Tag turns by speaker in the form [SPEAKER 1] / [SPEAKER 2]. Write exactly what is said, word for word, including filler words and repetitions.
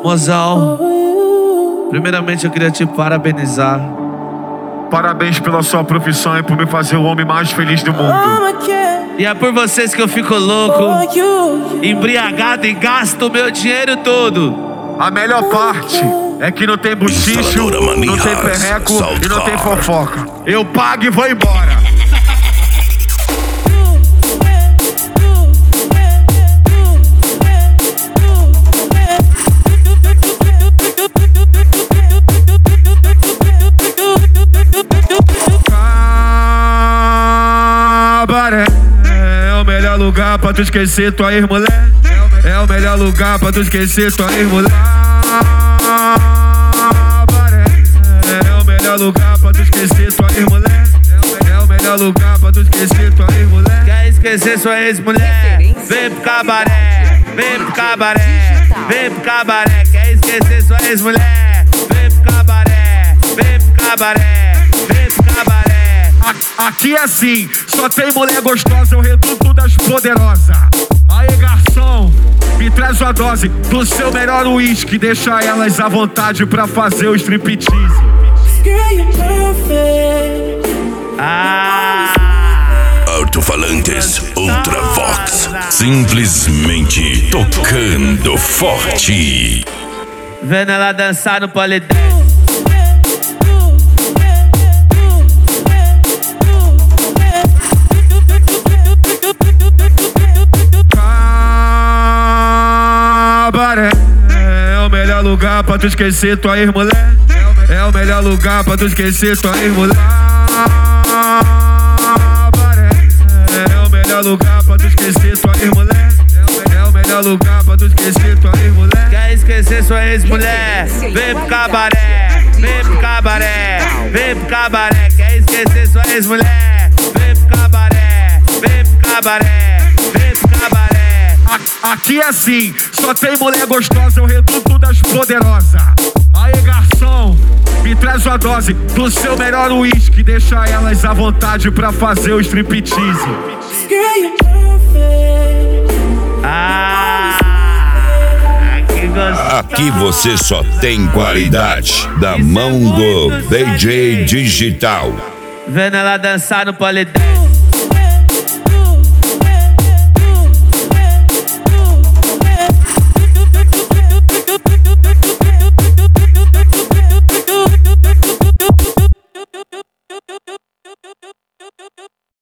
[SPEAKER 1] Mozão, primeiramente eu queria te parabenizar.
[SPEAKER 2] Parabéns pela sua profissão e por me fazer o homem mais feliz do mundo.
[SPEAKER 1] E é por vocês que eu fico louco, embriagado e gasto o meu dinheiro todo.
[SPEAKER 2] A melhor parte é que não tem buchicho, não tem perreco e não tem fofoca. Eu pago e vou embora. Cabaré é o melhor lugar pra tu esquecer tua ex-mulher. É o melhor lugar pra tu esquecer tua ex-mulher. Cabaré é o melhor lugar pra tu esquecer tua ex-mulher. É o melhor lugar pra tu esquecer tua ex-mulher.
[SPEAKER 1] Quer esquecer sua ex-mulher? Vem pro cabaré, vem pro cabaré, vem pro cabaré. Quer esquecer sua ex-mulher? Vem pro cabaré, vem pro cabaré, vem pro cabaré.
[SPEAKER 2] Aqui é assim, só tem mulher gostosa, o reduto das poderosas. Aí, garçom, me traz uma dose do seu melhor uísque. Deixa elas à vontade pra fazer o striptease.
[SPEAKER 1] Ah,
[SPEAKER 3] Alto-falantes Ultravox, simplesmente tocando forte.
[SPEAKER 1] vendo ela dançar no polidense.
[SPEAKER 2] Cabaré é o melhor lugar pra tu esquecer tua ex-mulher. É o melhor lugar pra tu esquecer tua ex-mulher. Cabaré é o melhor lugar pra tu esquecer tua ex-mulher. É o melhor lugar pra tu esquecer tua ex-mulher.
[SPEAKER 1] Quer esquecer sua ex-mulher? Vem pro cabaré, vem pro cabaré, vem pro cabaré. Quer esquecer sua ex-mulher? Vem pro cabaré, vem pro cabaré, vem pro cabaré.
[SPEAKER 2] Aqui é assim, só tem mulher gostosa, o reduto das poderosas. Aí, garçom, me traz uma dose do seu melhor uísque. Deixa elas à vontade pra fazer o striptease.
[SPEAKER 1] Ah, que gostoso.
[SPEAKER 3] Aqui você só tem qualidade da mão do D J Digital.
[SPEAKER 1] Vendo ela dançar no polidense.